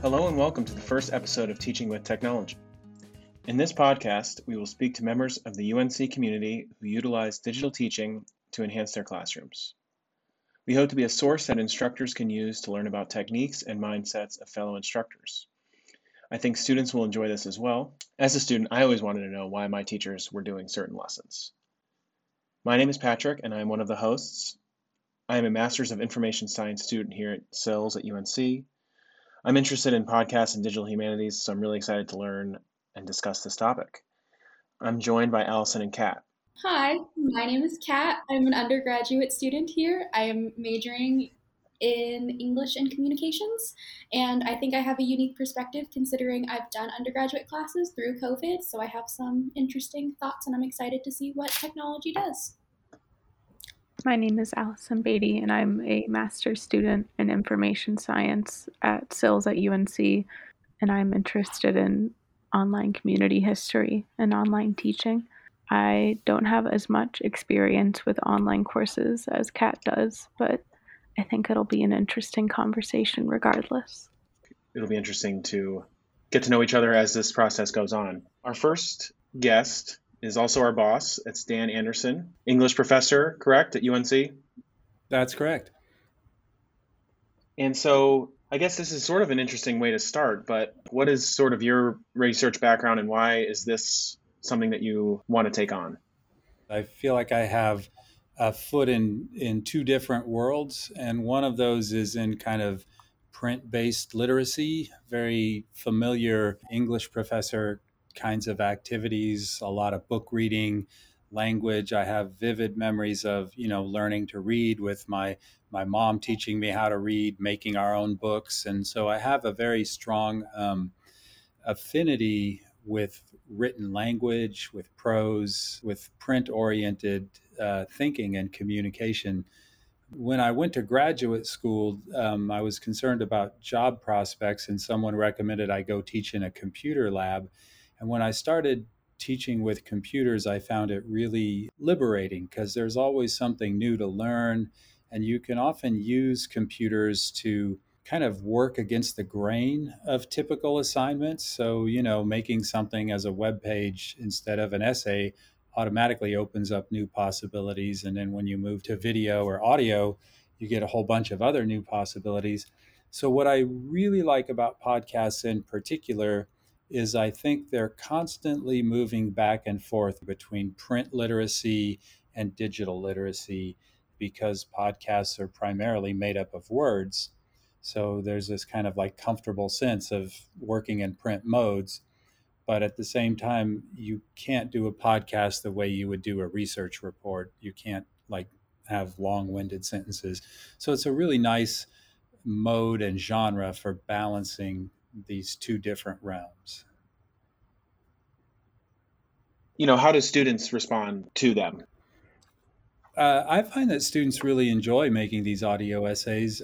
Hello and welcome to the first episode of Teaching with Technology. In this podcast, we will speak to members of the UNC community who utilize digital teaching to enhance their classrooms. We hope to be a source that instructors can use to learn about techniques and mindsets of fellow instructors. I think students will enjoy this as well. As a student, I always wanted to know why my teachers were doing certain lessons. My name is Patrick, and I am one of the hosts. I am a Master's of Information Science student here at SILS at UNC. I'm interested in podcasts and digital humanities, so I'm really excited to learn and discuss this topic. I'm joined by Allison and Kat. Hi, my name is Kat. I'm an undergraduate student here. I am majoring in English and communications, and I think I have a unique perspective considering I've done undergraduate classes through COVID, so I have some interesting thoughts and I'm excited to see what technology does. My name is Allison Beatty, and I'm a master's student in information science at SILS at UNC, and I'm interested in online community history and online teaching. I don't have as much experience with online courses as Kat does, but I think it'll be an interesting conversation regardless. It'll be interesting to get to know each other as this process goes on. Our first guest is also our boss. It's Dan Anderson, English professor, correct, at UNC? That's correct. And so I guess this is sort of an interesting way to start, but what is sort of your research background and why is this something that you want to take on? I feel like I have a foot in two different worlds, and one of those is in kind of print-based literacy, very familiar English professor kinds of activities, a lot of book reading, language. I have vivid memories of, learning to read with my mom teaching me how to read, making our own books. And so I have a very strong affinity with written language, with prose, with print-oriented thinking and communication. When I went to graduate school, I was concerned about job prospects, and someone recommended I go teach in a computer lab. And when I started teaching with computers, I found it really liberating because there's always something new to learn, and you can often use computers to kind of work against the grain of typical assignments. So, making something as a web page instead of an essay automatically opens up new possibilities. And then when you move to video or audio, you get a whole bunch of other new possibilities. So what I really like about podcasts in particular is I think they're constantly moving back and forth between print literacy and digital literacy because podcasts are primarily made up of words. So there's this kind of like comfortable sense of working in print modes. But at the same time, you can't do a podcast the way you would do a research report. You can't have long-winded sentences. So it's a really nice mode and genre for balancing these two different realms. How do students respond to them? I find that students really enjoy making these audio essays.